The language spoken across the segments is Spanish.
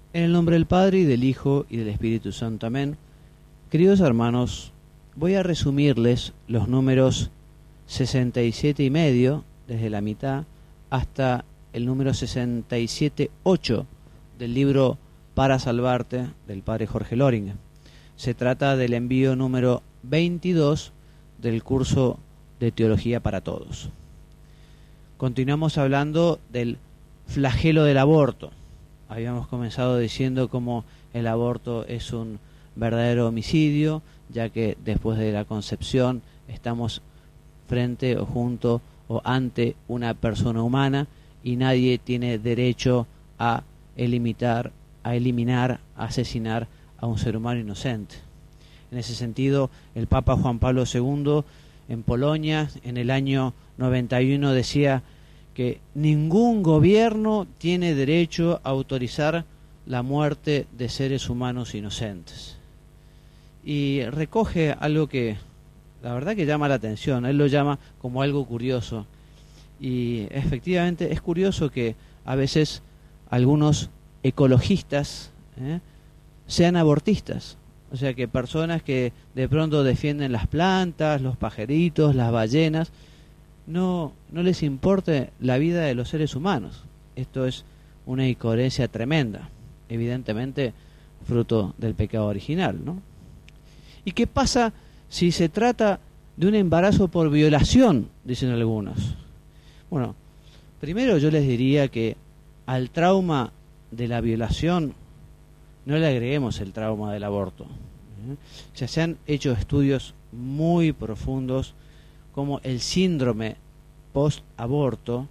En el nombre del Padre, y del Hijo, y del Espíritu Santo. Amén. Queridos hermanos, voy a resumirles los números 67 y medio, desde la mitad, hasta el número 67.8 del libro Para Salvarte, del Padre Jorge Loring. Se trata del envío número 22 del curso de Teología para Todos. Continuamos hablando del flagelo del aborto. Habíamos comenzado diciendo cómo el aborto es un verdadero homicidio, ya que después de la concepción estamos frente o junto o ante una persona humana y nadie tiene derecho a eliminar, a asesinar a un ser humano inocente. En ese sentido, el Papa Juan Pablo II en Polonia en el año 91 decía que ningún gobierno tiene derecho a autorizar la muerte de seres humanos inocentes. Y recoge algo que la verdad que llama la atención. Él lo llama como algo curioso. Y efectivamente es curioso que a veces algunos ecologistas sean abortistas. O sea, que personas que de pronto defienden las plantas, los pajaritos, las ballenas, no les importe la vida de los seres humanos. Esto es una incoherencia tremenda, evidentemente fruto del pecado original, ¿no? ¿Y qué pasa si se trata de un embarazo por violación? Dicen algunos. Bueno, primero yo les diría que al trauma de la violación no le agreguemos el trauma del aborto. Ya se han hecho estudios muy profundos como el síndrome post-aborto,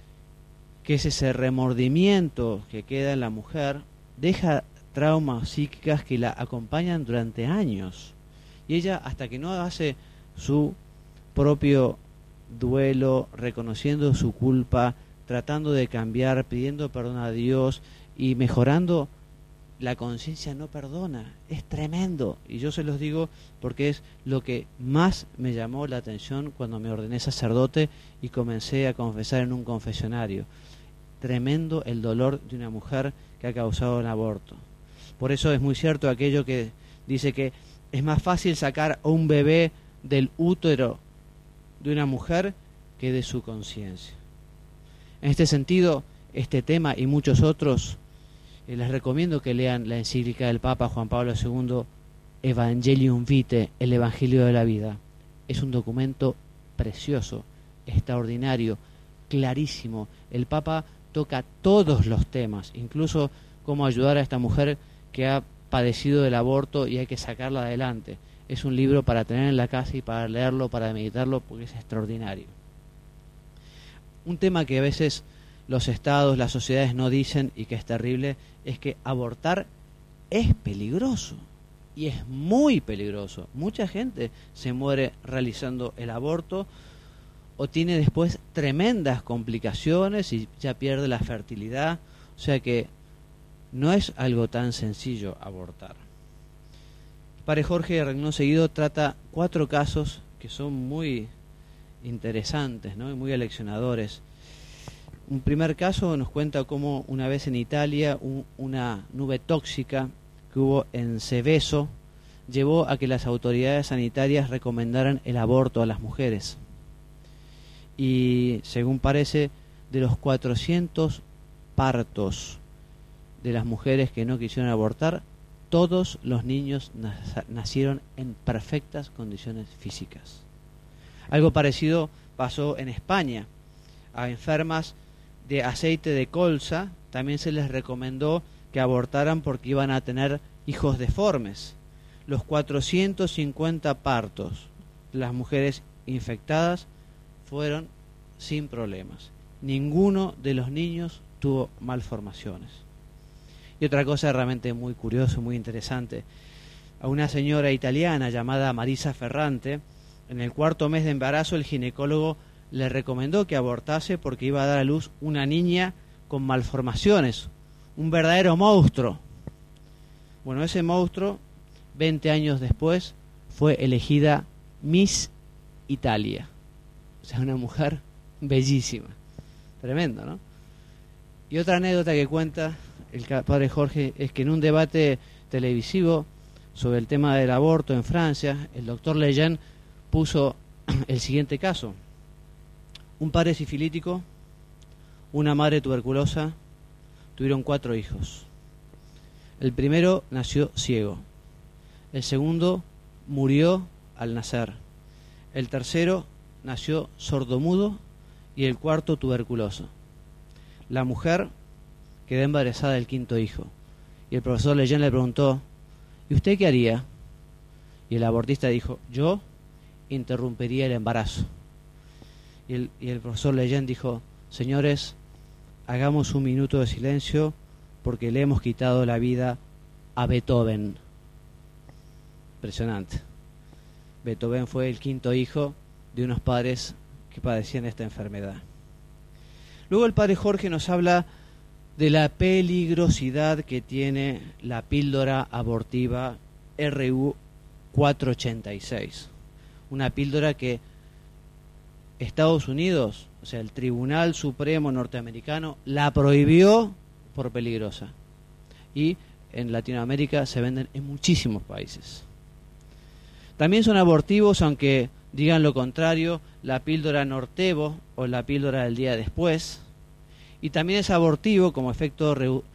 que es ese remordimiento que queda en la mujer, deja traumas psíquicas que la acompañan durante años. Y ella, hasta que no hace su propio duelo, reconociendo su culpa, tratando de cambiar, pidiendo perdón a Dios y mejorando, la conciencia no perdona. Es tremendo. Y yo se los digo porque es lo que más me llamó la atención cuando me ordené sacerdote y comencé a confesar en un confesionario. Tremendo el dolor de una mujer que ha causado un aborto. Por eso es muy cierto aquello que dice que es más fácil sacar a un bebé del útero de una mujer que de su conciencia. En este sentido, este tema y muchos otros, les recomiendo que lean la encíclica del Papa Juan Pablo II, Evangelium Vitae, el Evangelio de la Vida. Es un documento precioso, extraordinario, clarísimo. El Papa toca todos los temas, incluso cómo ayudar a esta mujer que ha padecido del aborto y hay que sacarla adelante. Es un libro para tener en la casa y para leerlo, para meditarlo, porque es extraordinario. Un tema que a veces los estados, las sociedades no dicen y que es terrible, es que abortar es peligroso y es muy peligroso. Mucha gente se muere realizando el aborto o tiene después tremendas complicaciones y ya pierde la fertilidad. O sea que no es algo tan sencillo abortar. Padre Jorge Regnón Seguido trata 4 casos que son muy interesantes, ¿no? Y muy aleccionadores. Un primer caso nos cuenta cómo una vez en Italia una nube tóxica que hubo en Seveso llevó a que las autoridades sanitarias recomendaran el aborto a las mujeres. Y según parece, de los 400 partos de las mujeres que no quisieron abortar, todos los niños nacieron en perfectas condiciones físicas. Algo parecido pasó en España. A enfermas de aceite de colza también se les recomendó que abortaran porque iban a tener hijos deformes. Los 450 partos de las mujeres infectadas fueron sin problemas. Ninguno de los niños tuvo malformaciones. Y otra cosa realmente muy curiosa, muy interesante. A una señora italiana llamada Marisa Ferrante, en el 4º mes de embarazo el ginecólogo le recomendó que abortase porque iba a dar a luz una niña con malformaciones, un verdadero monstruo. Bueno, ese monstruo, 20 años después, fue elegida Miss Italia. O sea, una mujer bellísima. Tremendo, ¿no? Y otra anécdota que cuenta padre Jorge, es que en un debate televisivo sobre el tema del aborto en Francia, el doctor Lejeune puso el siguiente caso: un padre sifilítico, una madre tuberculosa, tuvieron 4 hijos. El primero nació ciego, el segundo murió al nacer, el tercero nació sordomudo y el cuarto tuberculoso. La mujer quedó embarazada del 5.º hijo y el profesor Lejeune le preguntó: ¿y usted qué haría? Y el abortista dijo: yo interrumpiría el embarazo. Y el profesor Lejeune dijo: señores, hagamos un minuto de silencio porque le hemos quitado la vida a Beethoven. Impresionante. Beethoven fue el 5.º hijo de unos padres que padecían esta enfermedad. Luego el padre Jorge nos habla de la peligrosidad que tiene la píldora abortiva RU 486. Una píldora que Estados Unidos, o sea, el Tribunal Supremo norteamericano, la prohibió por peligrosa. Y en Latinoamérica se venden en muchísimos países. También son abortivos, aunque digan lo contrario, la píldora Nortevo o la píldora del día después. Y también es abortivo como efecto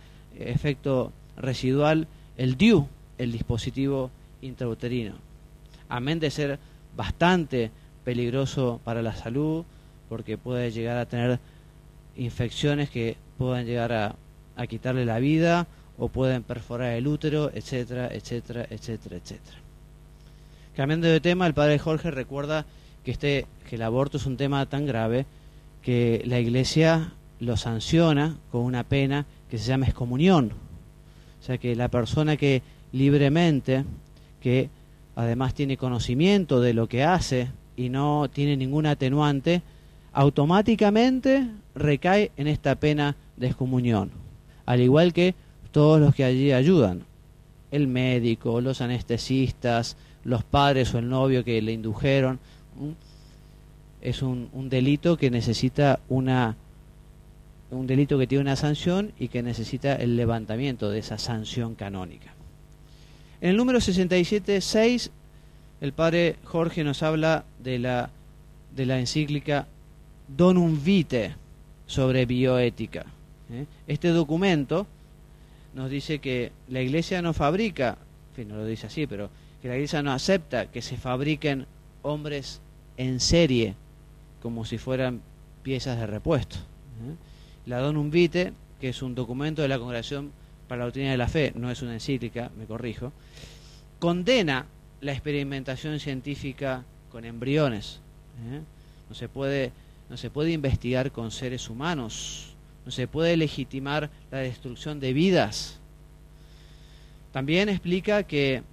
residual el DIU, el dispositivo intrauterino. Amén de ser bastante peligroso para la salud, porque puede llegar a tener infecciones que puedan llegar a quitarle la vida o pueden perforar el útero, etcétera, etcétera, etcétera, etcétera. Cambiando de tema, el padre Jorge recuerda que el aborto es un tema tan grave que la Iglesia lo sanciona con una pena que se llama excomunión. O sea que la persona que libremente, que además tiene conocimiento de lo que hace y no tiene ningún atenuante, automáticamente recae en esta pena de excomunión, al igual que todos los que allí ayudan, el médico, los anestesistas, los padres o el novio que le indujeron. Es un delito que necesita un delito que tiene una sanción y que necesita el levantamiento de esa sanción canónica. En el número 67.6, el padre Jorge nos habla de la encíclica Donum Vitae sobre bioética. Este documento nos dice que la Iglesia no fabrica, en fin, no lo dice así, pero que la Iglesia no acepta que se fabriquen hombres en serie como si fueran piezas de repuesto. La Donum Vitae, que es un documento de la Congregación para la Doctrina de la Fe, no es una encíclica, me corrijo, condena la experimentación científica con embriones. No se puede investigar con seres humanos, no se puede legitimar la destrucción de vidas. También explica que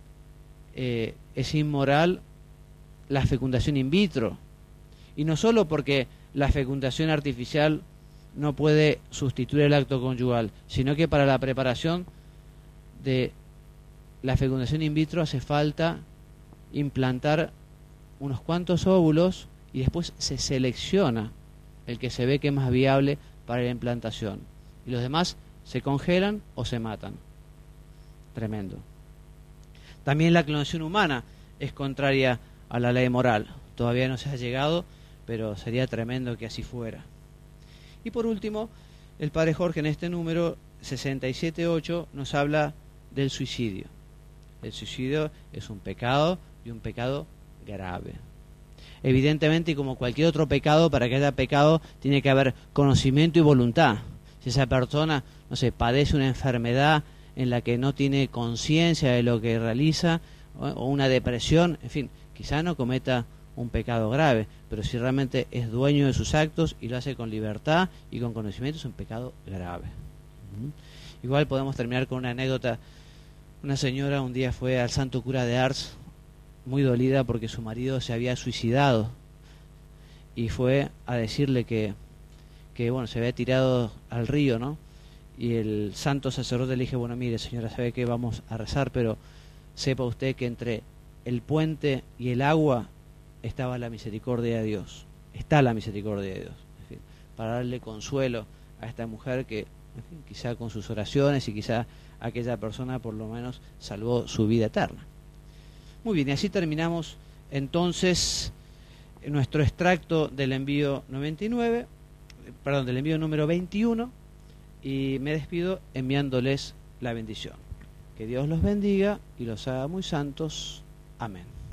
es inmoral la fecundación in vitro, y no solo porque la fecundación artificial no puede sustituir el acto conyugal, sino que para la preparación de la fecundación in vitro hace falta implantar unos cuantos óvulos y después se selecciona el que se ve que es más viable para la implantación, y los demás se congelan o se matan. Tremendo. También la clonación humana es contraria a la ley moral. Todavía no se ha llegado, pero sería tremendo que así fuera. Y por último, el padre Jorge en este número 67.8 nos habla del suicidio. El suicidio es un pecado y un pecado grave. Evidentemente, y como cualquier otro pecado, para que haya pecado tiene que haber conocimiento y voluntad. Si esa persona, padece una enfermedad en la que no tiene conciencia de lo que realiza, o una depresión, en fin, quizá no cometa un pecado grave, pero si realmente es dueño de sus actos y lo hace con libertad y con conocimiento, es un pecado grave. Igual podemos terminar con una anécdota. Una señora un día fue al santo cura de Ars, muy dolida porque su marido se había suicidado, y fue a decirle que se había tirado al río, ¿no? Y el santo sacerdote le dije: bueno, mire señora, sabe que vamos a rezar, pero sepa usted que entre el puente y el agua estaba la misericordia de Dios, está la misericordia de Dios. En fin, para darle consuelo a esta mujer que En fin, quizá con sus oraciones y quizá aquella persona por lo menos salvó su vida eterna. Muy bien, y así terminamos entonces nuestro extracto del envío 99, del envío número 21, y me despido enviándoles la bendición. Que Dios los bendiga y los haga muy santos. Amén.